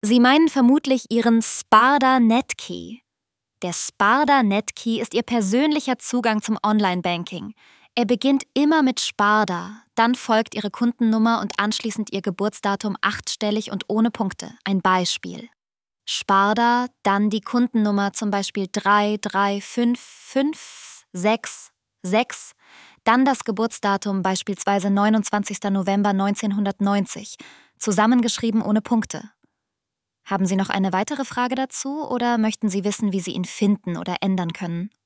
Sie meinen vermutlich Ihren Sparda Netkey. Der Sparda Netkey ist Ihr persönlicher Zugang zum Online-Banking. Er beginnt immer mit Sparda, dann folgt Ihre Kundennummer und anschließend Ihr Geburtsdatum 8-stellig und ohne Punkte. Ein Beispiel. Sparda, dann die Kundennummer zum Beispiel 3355666, dann das Geburtsdatum beispielsweise 29. November 1990, zusammengeschrieben ohne Punkte. Haben Sie noch eine weitere Frage dazu oder möchten Sie wissen, wie Sie ihn finden oder ändern können?